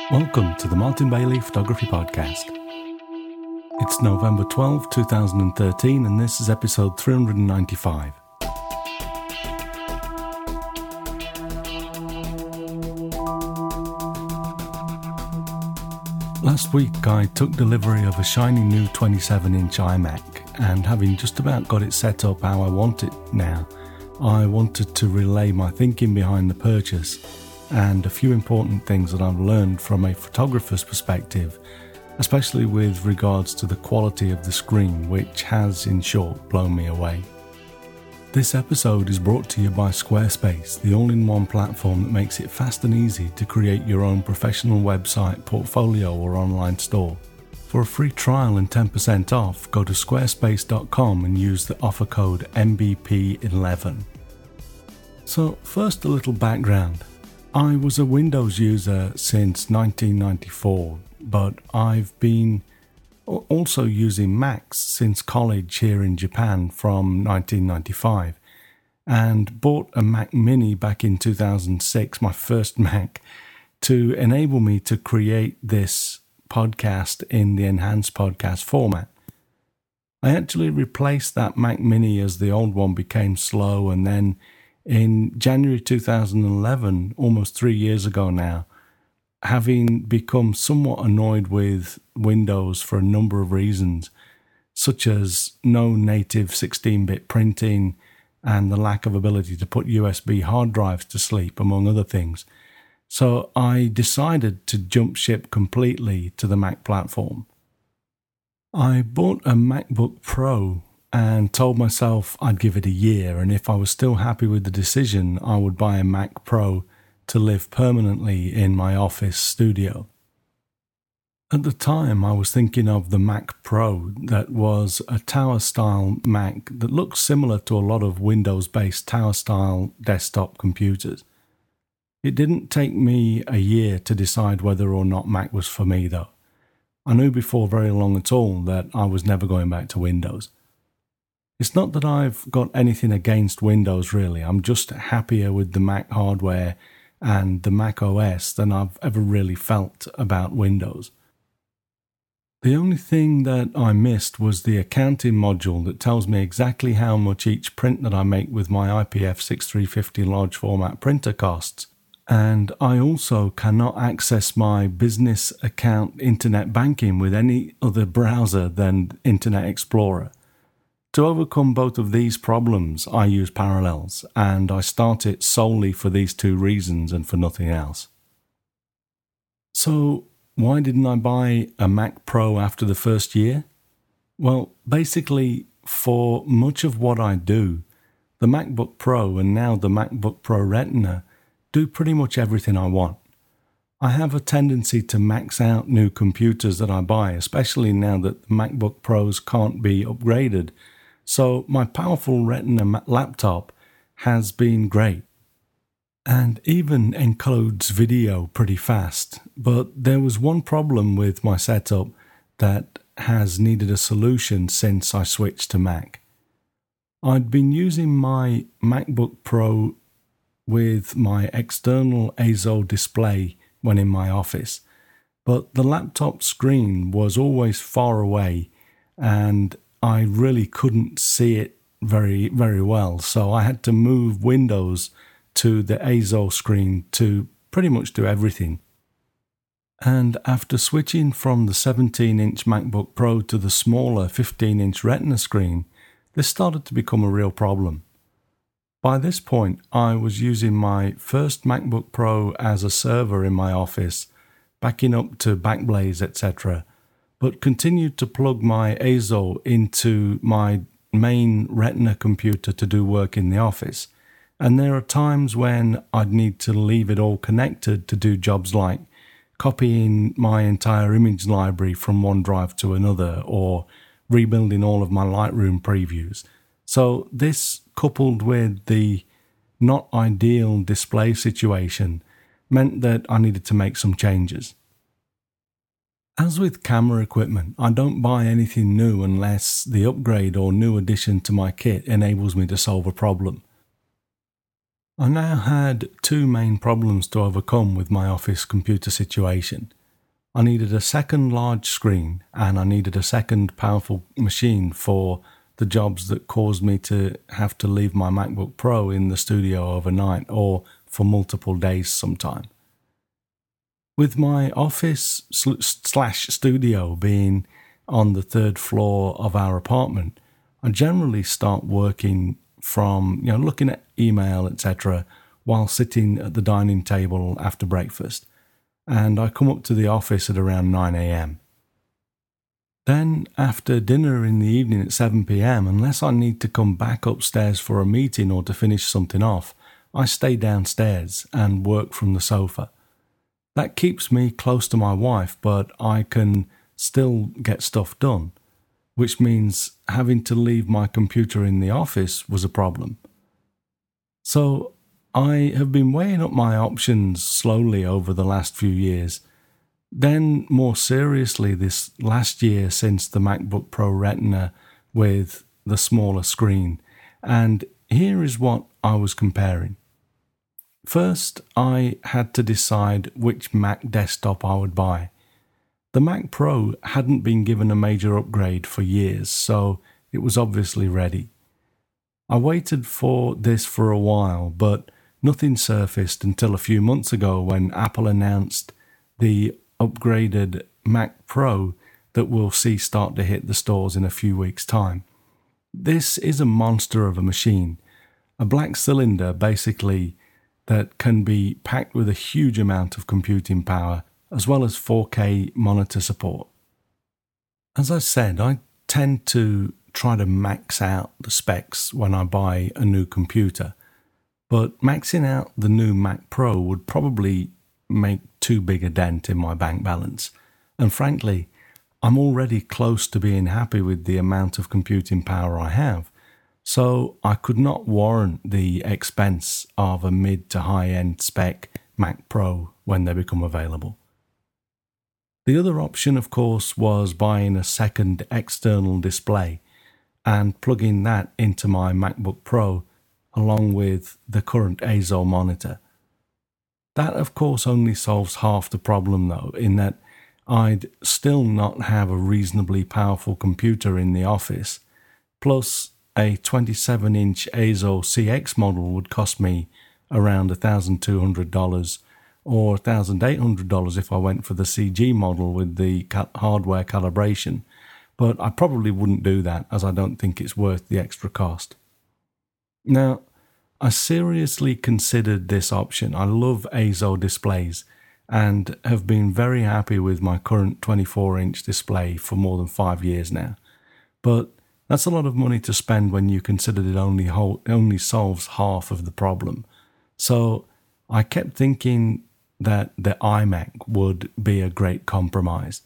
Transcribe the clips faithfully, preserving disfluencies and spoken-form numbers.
Welcome to the Martin Bailey Photography Podcast. It's November twelfth, twenty thirteen, and this is episode three hundred ninety-five. Last week I took delivery of a shiny new twenty-seven inch iMac, and having just about got it set up how I want it now, I wanted to relay my thinking behind the purchase and a few important things that I've learned from a photographer's perspective, especially with regards to the quality of the screen, which has, in short, blown me away. This episode is brought to you by Squarespace, the all-in-one platform that makes it fast and easy to create your own professional website, portfolio or online store. For a free trial and ten percent off, go to squarespace dot com and use the offer code M B P eleven. So first, a little background. I was a Windows user since nineteen ninety-four, but I've been also using Macs since college here in Japan from nineteen ninety-five, and bought a Mac Mini back in two thousand six, my first Mac, to enable me to create this podcast in the enhanced podcast format. I actually replaced that Mac Mini as the old one became slow, and then in January two thousand eleven, almost three years ago now, having become somewhat annoyed with Windows for a number of reasons, such as no native sixteen-bit printing and the lack of ability to put U S B hard drives to sleep, among other things. So I decided to jump ship completely to the Mac platform. I bought a MacBook Pro and told myself I'd give it a year, and if I was still happy with the decision, I would buy a Mac Pro to live permanently in my office studio. At the time, I was thinking of the Mac Pro, that was a tower-style Mac that looks similar to a lot of Windows-based tower-style desktop computers. It didn't take me a year to decide whether or not Mac was for me, though. I knew before very long at all that I was never going back to Windows. It's not that I've got anything against Windows, really. I'm just happier with the Mac hardware and the Mac O S than I've ever really felt about Windows. The only thing that I missed was the accounting module that tells me exactly how much each print that I make with my I P F sixty-three fifty large format printer costs. And I also cannot access my business account internet banking with any other browser than Internet Explorer. To overcome both of these problems, I use Parallels, and I start it solely for these two reasons and for nothing else. So, why didn't I buy a Mac Pro after the first year? Well, basically, for much of what I do, the MacBook Pro and now the MacBook Pro Retina do pretty much everything I want. I have a tendency to max out new computers that I buy, especially now that the MacBook Pros can't be upgraded. So my powerful Retina laptop has been great and even encodes video pretty fast. But there was one problem with my setup that has needed a solution since I switched to Mac. I'd been using my MacBook Pro with my external A S O display when in my office, but the laptop screen was always far away and I really couldn't see it very, very well, so I had to move Windows to the A S O screen to pretty much do everything. And after switching from the seventeen inch MacBook Pro to the smaller fifteen inch Retina screen, this started to become a real problem. By this point, I was using my first MacBook Pro as a server in my office, backing up to Backblaze, et cetera, but continued to plug my A S O into my main Retina computer to do work in the office. And there are times when I'd need to leave it all connected to do jobs like copying my entire image library from one drive to another or rebuilding all of my Lightroom previews. So this, coupled with the not ideal display situation, meant that I needed to make some changes. As with camera equipment, I don't buy anything new unless the upgrade or new addition to my kit enables me to solve a problem. I now had two main problems to overcome with my office computer situation. I needed a second large screen and I needed a second powerful machine for the jobs that caused me to have to leave my MacBook Pro in the studio overnight or for multiple days sometime. With my office slash studio being on the third floor of our apartment, I generally start working from, you know, looking at email, et cetera, while sitting at the dining table after breakfast. And I come up to the office at around nine a.m. Then, after dinner in the evening at seven p.m, unless I need to come back upstairs for a meeting or to finish something off, I stay downstairs and work from the sofa. That keeps me close to my wife, but I can still get stuff done, which means having to leave my computer in the office was a problem. So I have been weighing up my options slowly over the last few years. Then more seriously this last year since the MacBook Pro Retina with the smaller screen. And here is what I was comparing. First, I had to decide which Mac desktop I would buy. The Mac Pro hadn't been given a major upgrade for years, so it was obviously ready. I waited for this for a while, but nothing surfaced until a few months ago when Apple announced the upgraded Mac Pro that we'll see start to hit the stores in a few weeks' time. This is a monster of a machine, a black cylinder basically that can be packed with a huge amount of computing power as well as four K monitor support. As I said, I tend to try to max out the specs when I buy a new computer, but maxing out the new Mac Pro would probably make too big a dent in my bank balance. And frankly, I'm already close to being happy with the amount of computing power I have, so I could not warrant the expense of a mid to high-end spec Mac Pro when they become available. The other option, of course, was buying a second external display and plugging that into my MacBook Pro along with the current A Z O monitor. That, of course, only solves half the problem, though, in that I'd still not have a reasonably powerful computer in the office. Plus, a twenty-seven inch A Z O C X model would cost me around one thousand two hundred dollars or one thousand eight hundred dollars if I went for the C G model with the ca- hardware calibration. But I probably wouldn't do that, as I don't think it's worth the extra cost. Now, I seriously considered this option. I love A Z O displays and have been very happy with my current twenty-four inch display for more than five years now. But that's a lot of money to spend when you consider it only hold, only solves half of the problem. So I kept thinking that the iMac would be a great compromise.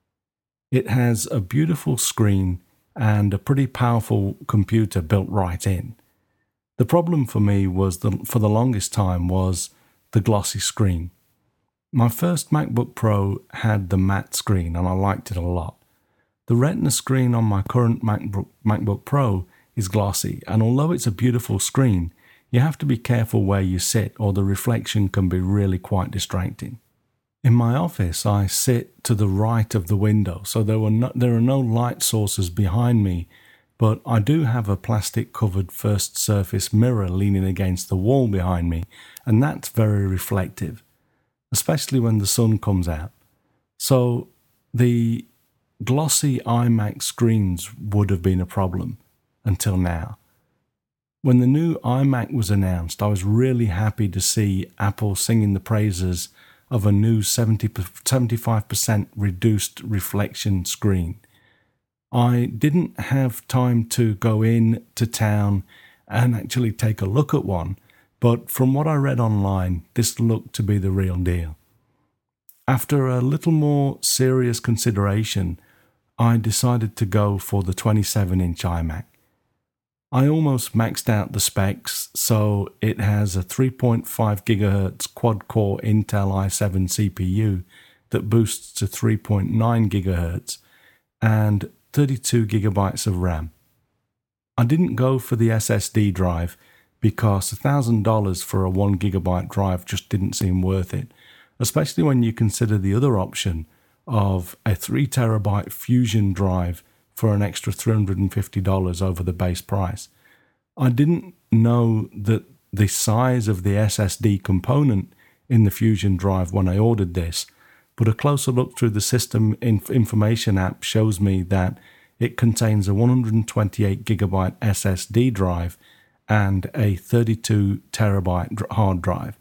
It has a beautiful screen and a pretty powerful computer built right in. The problem for me was the, for the longest time was the glossy screen. My first MacBook Pro had the matte screen and I liked it a lot. The Retina screen on my current MacBook, MacBook Pro is glossy, and although it's a beautiful screen, you have to be careful where you sit or the reflection can be really quite distracting. In my office, I sit to the right of the window, so there, were no, there are no light sources behind me, but I do have a plastic-covered first surface mirror leaning against the wall behind me, and that's very reflective, especially when the sun comes out. So the glossy iMac screens would have been a problem until now. When the new iMac was announced, I was really happy to see Apple singing the praises of a new seventy, seventy-five percent reduced reflection screen. I didn't have time to go in to town and actually take a look at one, but from what I read online, this looked to be the real deal. After a little more serious consideration, I decided to go for the twenty-seven inch iMac. I almost maxed out the specs, so it has a three point five gigahertz quad-core Intel i seven C P U that boosts to three point nine gigahertz and thirty-two gigabytes of RAM. I didn't go for the S S D drive because one thousand dollars for a one gigabyte drive just didn't seem worth it, especially when you consider the other option of a three terabyte Fusion drive for an extra three hundred fifty dollars over the base price. I didn't know that the size of the S S D component in the Fusion drive when I ordered this, but a closer look through the system inf- information app shows me that it contains a one hundred twenty-eight gigabyte S S D drive and a thirty-two terabyte hard drive.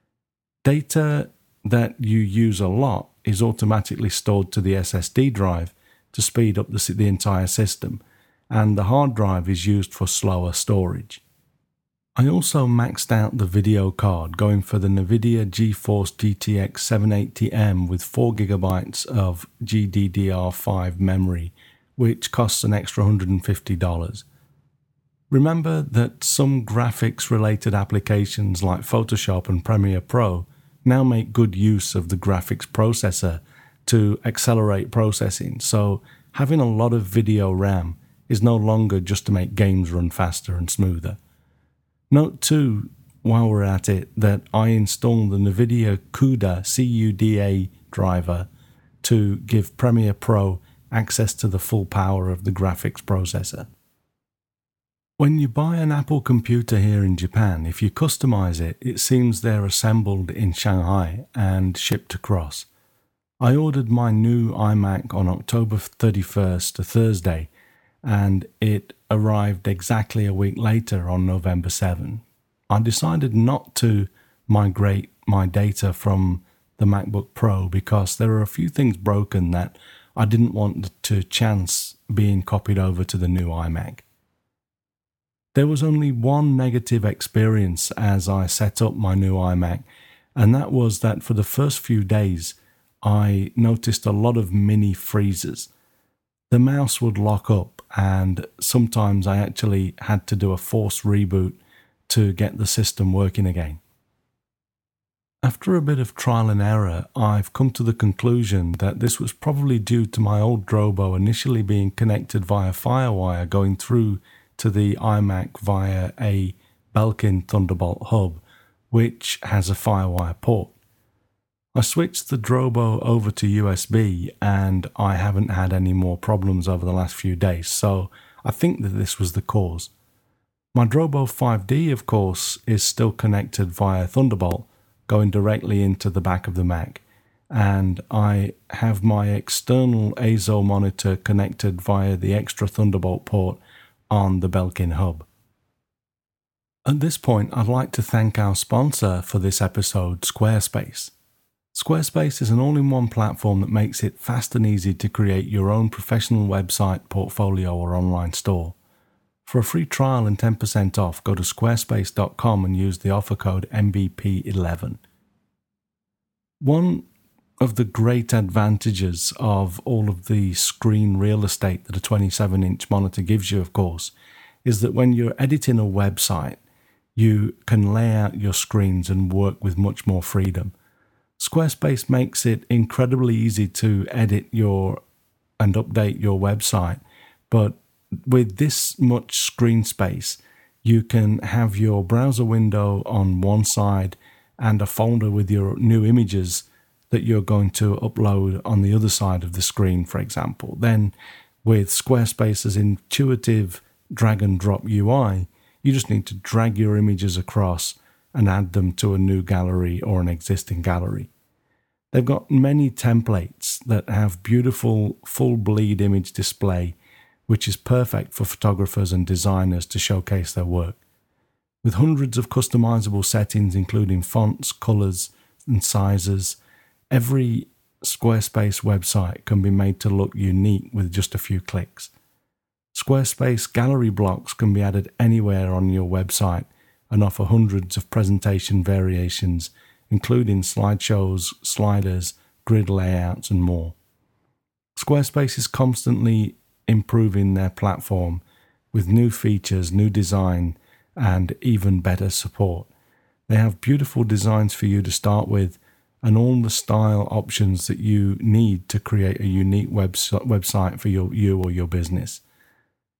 Data that you use a lot is automatically stored to the S S D drive to speed up the, the entire system, and the hard drive is used for slower storage. I also maxed out the video card, going for the NVIDIA GeForce G T X seven eighty M with four gigabytes of G D D R five memory, which costs an extra one hundred fifty dollars. Remember that some graphics-related applications like Photoshop and Premiere Pro now make good use of the graphics processor to accelerate processing, so having a lot of video RAM is no longer just to make games run faster and smoother. Note too, while we're at it, that I installed the NVIDIA CUDA C U D A driver to give Premiere Pro access to the full power of the graphics processor. When you buy an Apple computer here in Japan, if you customize it, it seems they're assembled in Shanghai and shipped across. I ordered my new iMac on October thirty-first, a Thursday, and it arrived exactly a week later on November seventh. I decided not to migrate my data from the MacBook Pro because there are a few things broken that I didn't want to chance being copied over to the new iMac. There was only one negative experience as I set up my new iMac, and that was that for the first few days, I noticed a lot of mini freezes. The mouse would lock up, and sometimes I actually had to do a forced reboot to get the system working again. After a bit of trial and error, I've come to the conclusion that this was probably due to my old Drobo initially being connected via FireWire going through to the iMac via a Belkin Thunderbolt hub, which has a FireWire port. I switched the Drobo over to U S B and I haven't had any more problems over the last few days, so I think that this was the cause. My Drobo five D, of course, is still connected via Thunderbolt, going directly into the back of the Mac, and I have my external A S O monitor connected via the extra Thunderbolt port on the Belkin hub. At this point, I'd like to thank our sponsor for this episode, Squarespace. Squarespace is an all-in-one platform that makes it fast and easy to create your own professional website, portfolio, or online store. For a free trial and ten percent off, go to squarespace dot com and use the offer code M B P eleven. One of the great advantages of all of the screen real estate that a twenty-seven inch monitor gives you, of course, is that when you're editing a website, you can lay out your screens and work with much more freedom. Squarespace makes it incredibly easy to edit your and update your website, but with this much screen space, you can have your browser window on one side and a folder with your new images that you're going to upload on the other side of the screen, for example. Then, with Squarespace's intuitive drag and drop U I, you just need to drag your images across and add them to a new gallery or an existing gallery. They've got many templates that have beautiful full bleed image display, which is perfect for photographers and designers to showcase their work. With hundreds of customizable settings, including fonts, colors, and sizes, every Squarespace website can be made to look unique with just a few clicks. Squarespace gallery blocks can be added anywhere on your website and offer hundreds of presentation variations, including slideshows, sliders, grid layouts, and more. Squarespace is constantly improving their platform with new features, new design, and even better support. They have beautiful designs for you to start with, and all the style options that you need to create a unique webs- website for your, you or your business.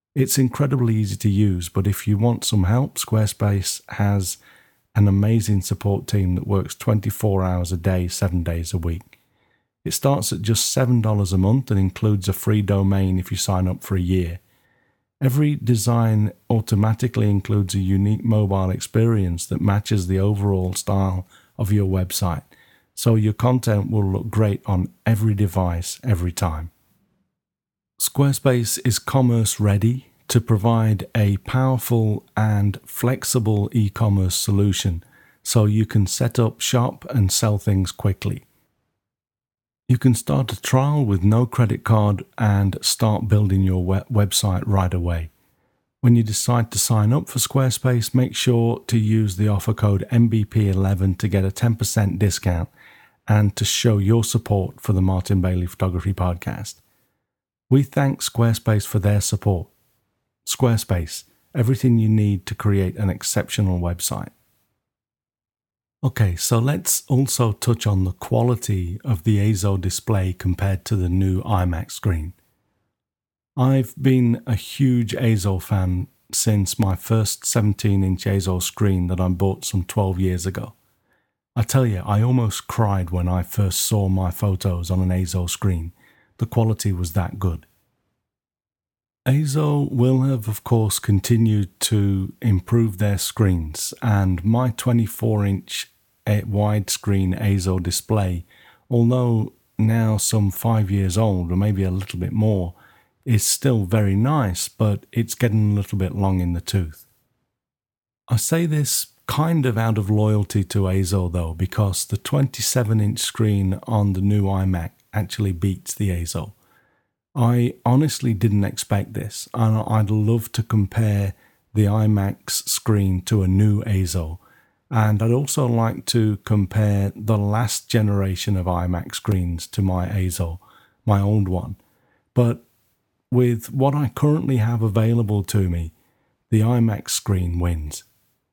It's incredibly easy to use, but if you want some help, Squarespace has an amazing support team that works twenty-four hours a day, seven days a week. It starts at just seven dollars a month and includes a free domain if you sign up for a year. Every design automatically includes a unique mobile experience that matches the overall style of your website, so your content will look great on every device every time. Squarespace is commerce ready to provide a powerful and flexible e-commerce solution so you can set up shop and sell things quickly. You can start a trial with no credit card and start building your web- website right away. When you decide to sign up for Squarespace, make sure to use the offer code M B P eleven to get a ten percent discount and to show your support for the Martin Bailey Photography Podcast. We thank Squarespace for their support. Squarespace, everything you need to create an exceptional website. Okay, so let's also touch on the quality of the Eizo display compared to the new iMac screen. I've been a huge Eizo fan since my first seventeen inch Eizo screen that I bought some twelve years ago. I tell you, I almost cried when I first saw my photos on an Eizo screen. The quality was that good. Eizo will have, of course, continued to improve their screens, and my twenty-four inch widescreen Eizo display, although now some five years old, or maybe a little bit more, is still very nice, but it's getting a little bit long in the tooth. I say this kind of out of loyalty to Eizo though, because the twenty-seven inch screen on the new iMac actually beats the Eizo. I honestly didn't expect this, and I'd love to compare the iMac's screen to a new Eizo, and I'd also like to compare the last generation of iMac screens to my Eizo, my old one. But with what I currently have available to me, the iMac screen wins.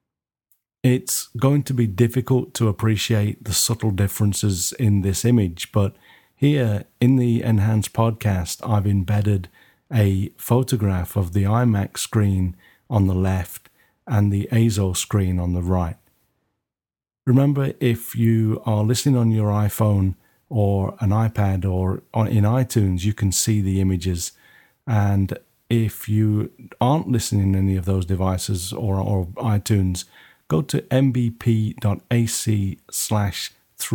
It's going to be difficult to appreciate the subtle differences in this image, but here in the Enhanced Podcast, I've embedded a photograph of the iMac screen on the left and the Eizo screen on the right. Remember, if you are listening on your iPhone or an iPad or on, in iTunes, you can see the images. And if you aren't listening on any of those devices or, or iTunes, go to mbp.ac slash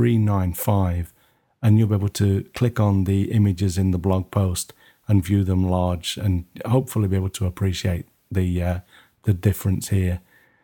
395 and you'll be able to click on the images in the blog post and view them large and hopefully be able to appreciate the uh, the difference here.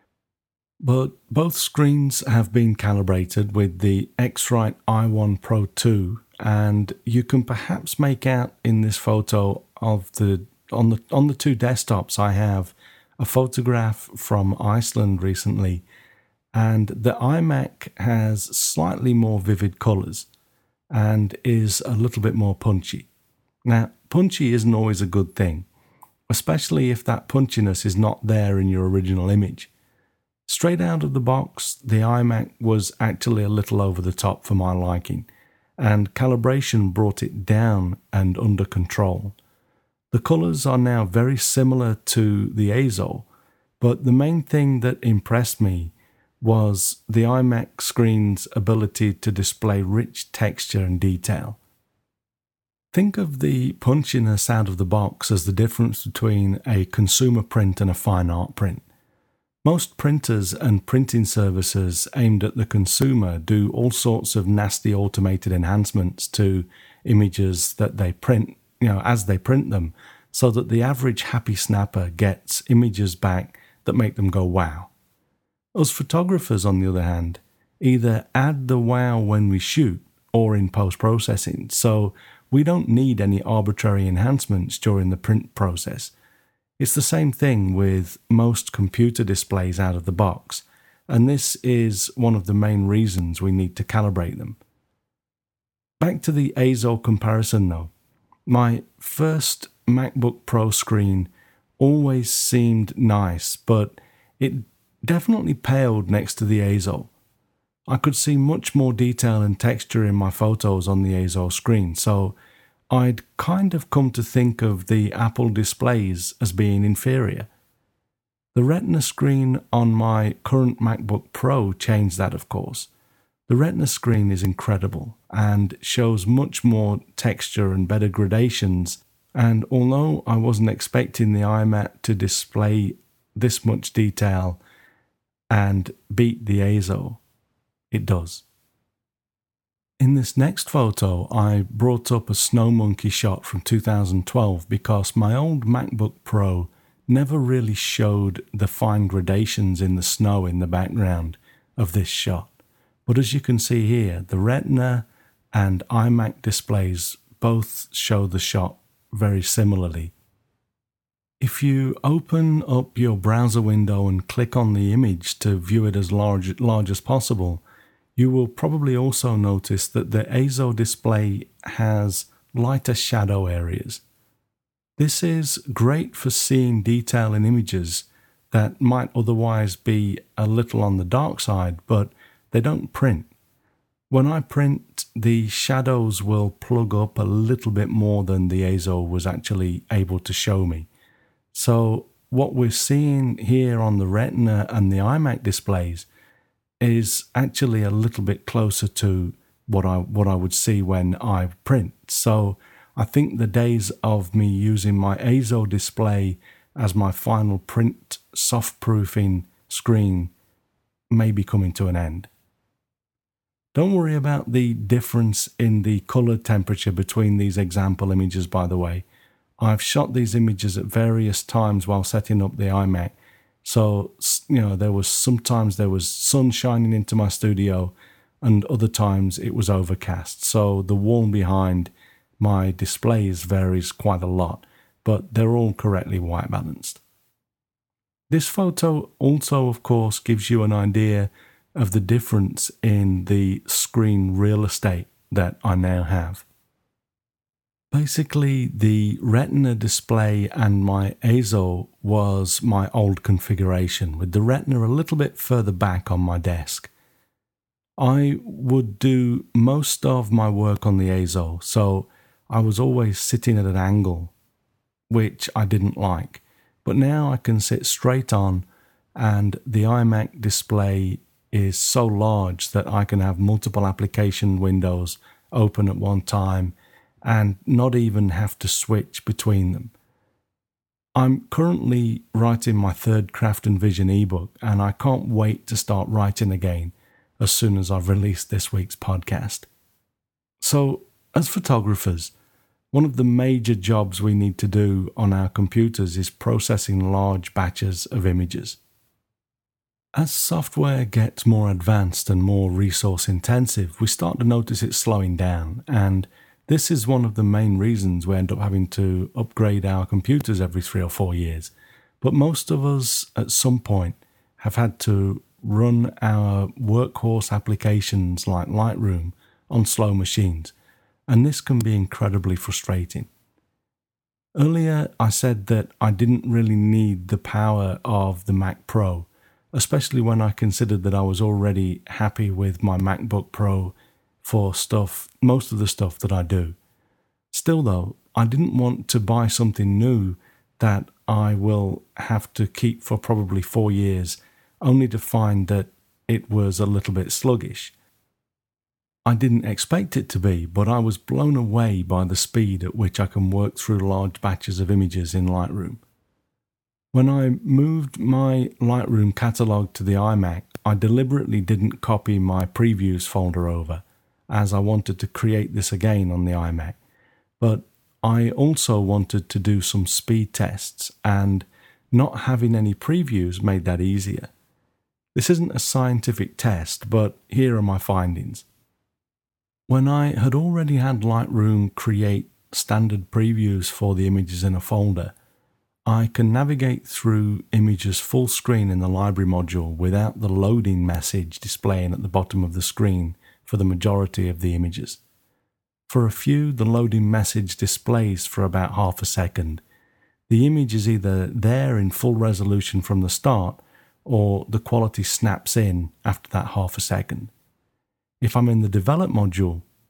But both screens have been calibrated with the X-Rite i one Pro two, and you can perhaps make out in this photo of the on the on the two desktops I have a photograph from Iceland recently, and the iMac has slightly more vivid colors and is a little bit more punchy. Now, punchy isn't always a good thing, especially if that punchiness is not there in your original image. Straight out of the box, the iMac was actually a little over the top for my liking, and calibration brought it down and under control. The colors are now very similar to the Eizo, but the main thing that impressed me was the iMac screen's ability to display rich texture and detail. Think of the punchiness out of the box as the difference between a consumer print and a fine art print. Most printers and printing services aimed at the consumer do all sorts of nasty automated enhancements to images that they print, you know, as they print them, so that the average happy snapper gets images back that make them go wow. Us photographers, on the other hand, either add the wow when we shoot or in post-processing, so we don't need any arbitrary enhancements during the print process. It's the same thing with most computer displays out of the box, and this is one of the main reasons we need to calibrate them. Back to the Eizo comparison though. My first MacBook Pro screen always seemed nice, but it definitely paled next to the Eizo. I could see much more detail and texture in my photos on the Eizo screen, so I'd kind of come to think of the Apple displays as being inferior. The Retina screen on my current MacBook Pro changed that, of course. The Retina screen is incredible and shows much more texture and better gradations, and although I wasn't expecting the iMac to display this much detail and beat the A S O, it does. In this next photo, I brought up a snow monkey shot from two thousand twelve because my old MacBook Pro never really showed the fine gradations in the snow in the background of this shot. But as you can see here, the Retina and iMac displays both show the shot very similarly. If you open up your browser window and click on the image to view it as large, large as possible, you will probably also notice that the A S O display has lighter shadow areas. This is great for seeing detail in images that might otherwise be a little on the dark side, but they don't print. When I print, the shadows will plug up a little bit more than the A S O was actually able to show me. So what we're seeing here on the Retina and the iMac displays is actually a little bit closer to what I what I would see when I print. So I think the days of me using my A S O display as my final print soft-proofing screen may be coming to an end. Don't worry about the difference in the color temperature between these example images, by the way. I've shot these images at various times while setting up the iMac. So, you know, there was sometimes there was sun shining into my studio and other times it was overcast. So the wall behind my displays varies quite a lot, but they're all correctly white balanced. This photo also, of course, gives you an idea of the difference in the screen real estate that I now have. Basically, the Retina display and my A S O was my old configuration, with the Retina a little bit further back on my desk. I would do most of my work on the A S O, so I was always sitting at an angle, which I didn't like. But now I can sit straight on, and the iMac display is so large that I can have multiple application windows open at one time and not even have to switch between them. I'm currently writing my third Craft and Vision ebook, and I can't wait to start writing again as soon as I've released this week's podcast. So, as photographers, one of the major jobs we need to do on our computers is processing large batches of images. As software gets more advanced and more resource intensive, we start to notice it slowing down, and this is one of the main reasons we end up having to upgrade our computers every three or four years. But most of us at some point have had to run our workhorse applications like Lightroom on slow machines, and this can be incredibly frustrating. Earlier I said that I didn't really need the power of the Mac Pro, especially when I considered that I was already happy with my MacBook Pro for stuff, most of the stuff that I do. Still though, I didn't want to buy something new that I will have to keep for probably four years, only to find that it was a little bit sluggish. I didn't expect it to be, but I was blown away by the speed at which I can work through large batches of images in Lightroom. When I moved my Lightroom catalog to the iMac, I deliberately didn't copy my previews folder over, as I wanted to create this again on the iMac. But I also wanted to do some speed tests, and not having any previews made that easier. This isn't a scientific test, but here are my findings. When I had already had Lightroom create standard previews for the images in a folder, I can navigate through images full screen in the library module without the loading message displaying at the bottom of the screen for the majority of the images. For a few, the loading message displays for about half a second. The image is either there in full resolution from the start, or the quality snaps in after that half a second. If I'm in the develop module,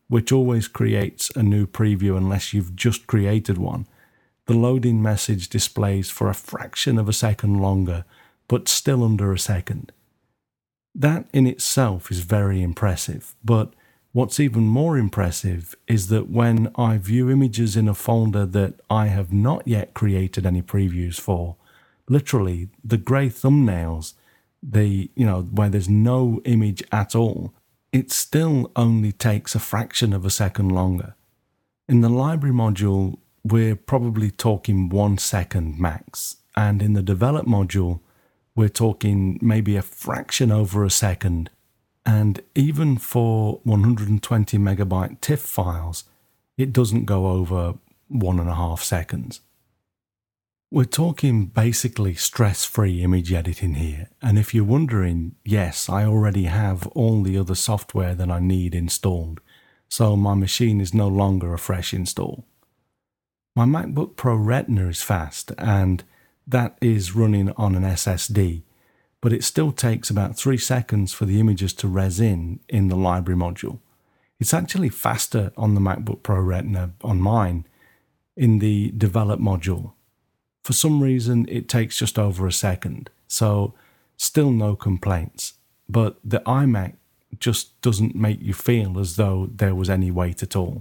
which always creates a new preview unless you've just created one, the loading message displays for a fraction of a second longer, but still under a second. That in itself is very impressive, but what's even more impressive is that when I view images in a folder that I have not yet created any previews for, literally the grey thumbnails, the you know where there's no image at all, it still only takes a fraction of a second longer. In the library module, we're probably talking one second max, and in the develop module, we're talking maybe a fraction over a second. And even for one hundred twenty megabyte TIFF files, it doesn't go over one and a half seconds. We're talking basically stress-free image editing here, and if you're wondering, yes, I already have all the other software that I need installed, so my machine is no longer a fresh install. My MacBook Pro Retina is fast, and that is running on an S S D, but it still takes about three seconds for the images to res in in the library module. It's actually faster on the MacBook Pro Retina, on mine, in the develop module. For some reason, it takes just over a second, so still no complaints. But the iMac just doesn't make you feel as though there was any wait at all.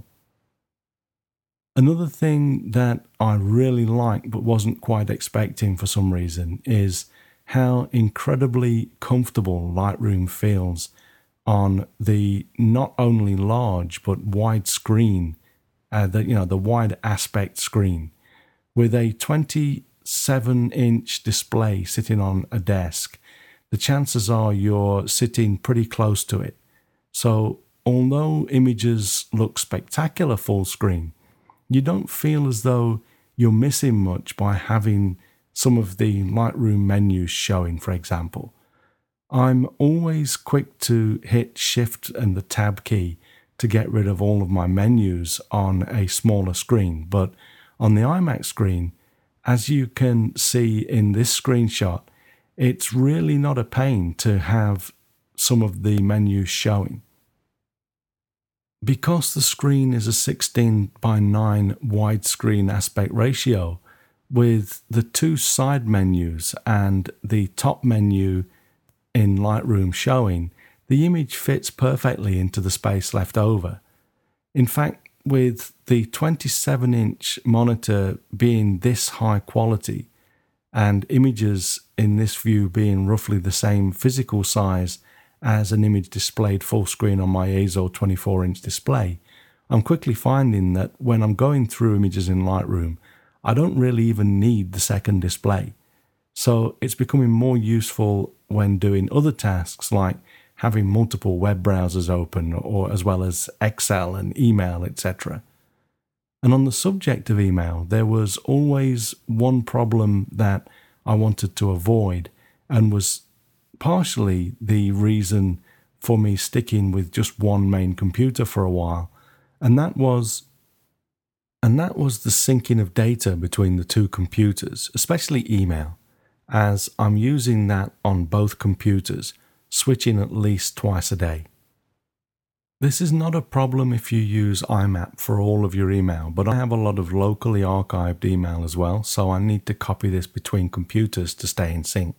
Another thing that I really like but wasn't quite expecting for some reason is how incredibly comfortable Lightroom feels on the not only large but wide screen, uh, the you know the wide aspect screen. With a twenty-seven inch display sitting on a desk, the chances are you're sitting pretty close to it. So although images look spectacular full screen, you don't feel as though you're missing much by having some of the Lightroom menus showing, for example. I'm always quick to hit Shift and the Tab key to get rid of all of my menus on a smaller screen, but on the iMac screen, as you can see in this screenshot, it's really not a pain to have some of the menus showing. Because the screen is a sixteen by nine widescreen aspect ratio, with the two side menus and the top menu in Lightroom showing, the image fits perfectly into the space left over. In fact, with the twenty-seven inch monitor being this high quality and images in this view being roughly the same physical size as an image displayed full screen on my Eizo twenty-four inch display, I'm quickly finding that when I'm going through images in Lightroom, I don't really even need the second display. So it's becoming more useful when doing other tasks like having multiple web browsers open, or as well as Excel and email, et cetera. And on the subject of email, there was always one problem that I wanted to avoid, and was partially the reason for me sticking with just one main computer for a while, and that was and that was the syncing of data between the two computers, especially email, as I'm using that on both computers, switching at least twice a day. This is not a problem if you use I MAP for all of your email, but I have a lot of locally archived email as well, so I need to copy this between computers to stay in sync.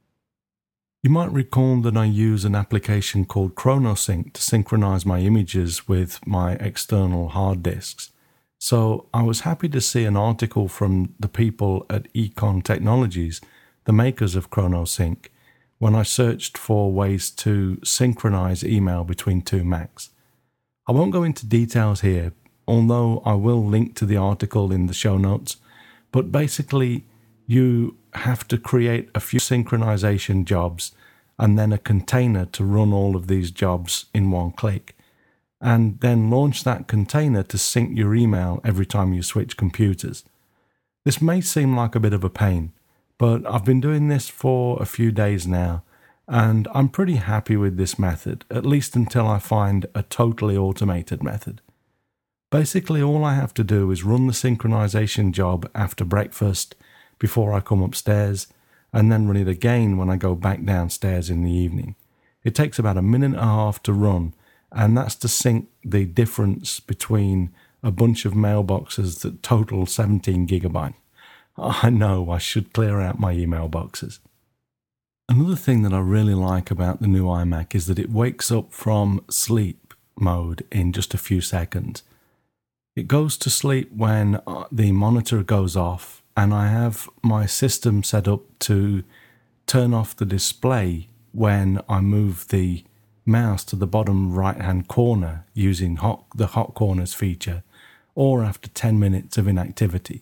You might recall that I use an application called ChronoSync to synchronize my images with my external hard disks. So I was happy to see an article from the people at Econ Technologies, the makers of ChronoSync, when I searched for ways to synchronize email between two Macs. I won't go into details here, although I will link to the article in the show notes, but basically you have to create a few synchronization jobs and then a container to run all of these jobs in one click, and then launch that container to sync your email every time you switch computers. This may seem like a bit of a pain, but I've been doing this for a few days now, and I'm pretty happy with this method, at least until I find a totally automated method. Basically, all I have to do is run the synchronization job after breakfast, before I come upstairs, and then run it again when I go back downstairs in the evening. It takes about a minute and a half to run, and that's to sync the difference between a bunch of mailboxes that total seventeen gigabytes. I know I should clear out my email boxes. Another thing that I really like about the new iMac is that it wakes up from sleep mode in just a few seconds. It goes to sleep when the monitor goes off, and I have my system set up to turn off the display when I move the mouse to the bottom right hand corner using hot, the hot corners feature, or after ten minutes of inactivity.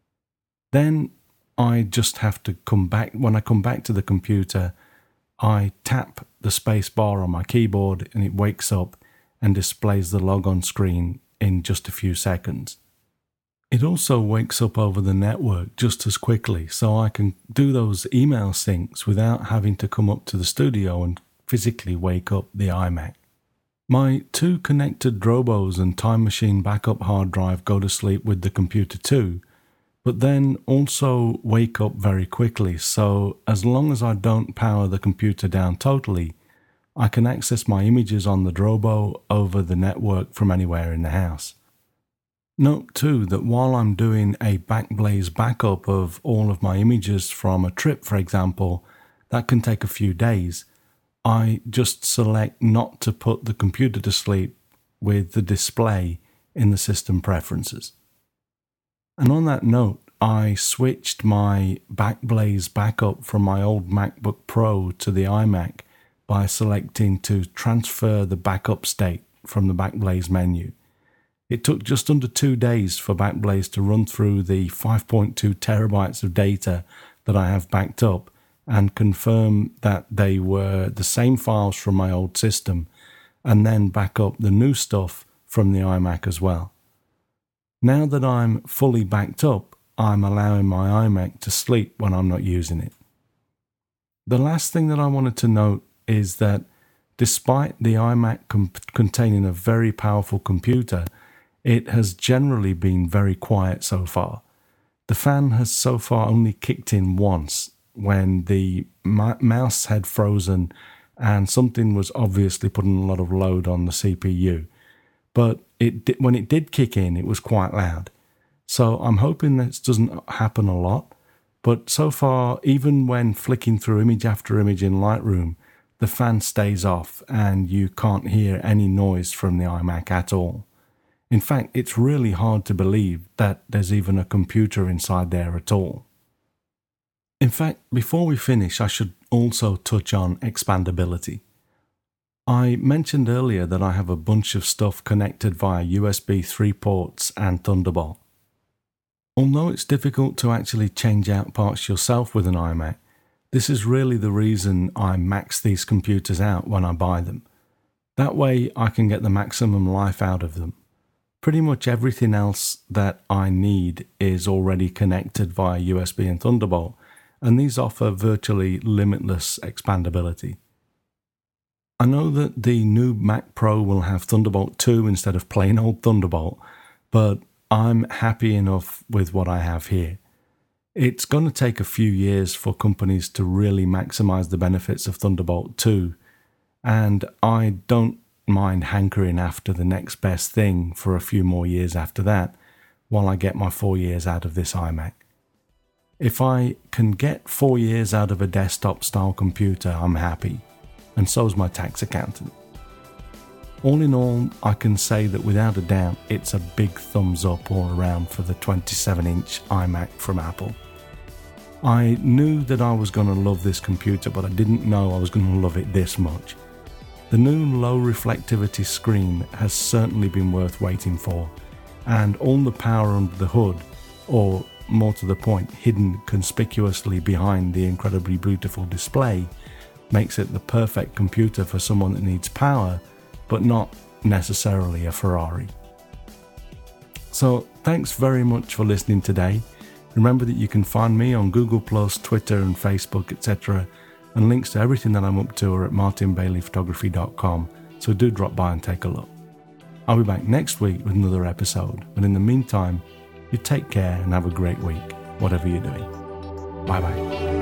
Then I just have to come back. When I come back to the computer, I tap the space bar on my keyboard and it wakes up and displays the logon screen in just a few seconds. It also wakes up over the network just as quickly, so I can do those email syncs without having to come up to the studio and physically wake up the iMac. My two connected Drobos and Time Machine backup hard drive go to sleep with the computer too, but then also wake up very quickly, so as long as I don't power the computer down totally, I can access my images on the Drobo over the network from anywhere in the house. Note too that while I'm doing a Backblaze backup of all of my images from a trip, for example, that can take a few days, I just select not to put the computer to sleep with the display in the system preferences. And on that note, I switched my Backblaze backup from my old MacBook Pro to the iMac by selecting to transfer the backup state from the Backblaze menu. It took just under two days for Backblaze to run through the five point two terabytes of data that I have backed up and confirm that they were the same files from my old system, and then back up the new stuff from the iMac as well. Now that I'm fully backed up, I'm allowing my iMac to sleep when I'm not using it. The last thing that I wanted to note is that despite the iMac com- containing a very powerful computer, it has generally been very quiet so far. The fan has so far only kicked in once, when the m- mouse had frozen and something was obviously putting a lot of load on the C P U. But it di- when it did kick in, it was quite loud. So I'm hoping this doesn't happen a lot. But so far, even when flicking through image after image in Lightroom, the fan stays off and you can't hear any noise from the iMac at all. In fact, it's really hard to believe that there's even a computer inside there at all. In fact, before we finish, I should also touch on expandability. I mentioned earlier that I have a bunch of stuff connected via U S B three ports and Thunderbolt. Although it's difficult to actually change out parts yourself with an iMac, this is really the reason I max these computers out when I buy them. That way I can get the maximum life out of them. Pretty much everything else that I need is already connected via U S B and Thunderbolt, and these offer virtually limitless expandability. I know that the new Mac Pro will have Thunderbolt two instead of plain old Thunderbolt, but I'm happy enough with what I have here. It's going to take a few years for companies to really maximize the benefits of Thunderbolt two, and I don't mind hankering after the next best thing for a few more years after that, while I get my four years out of this iMac. If I can get four years out of a desktop-style computer, I'm happy, and so's my tax accountant. All in all, I can say that without a doubt, it's a big thumbs up all around for the twenty-seven inch iMac from Apple. I knew that I was going to love this computer, but I didn't know I was going to love it this much. The new low reflectivity screen has certainly been worth waiting for, and all the power under the hood, or more to the point, hidden conspicuously behind the incredibly beautiful display, makes it the perfect computer for someone that needs power, but not necessarily a Ferrari. So thanks very much for listening today. Remember that you can find me on Google plus, Twitter and Facebook, et cetera, and links to everything that I'm up to are at martin bailey photography dot com, so do drop by and take a look. I'll be back next week with another episode, but in the meantime, you take care and have a great week, whatever you're doing. Bye bye.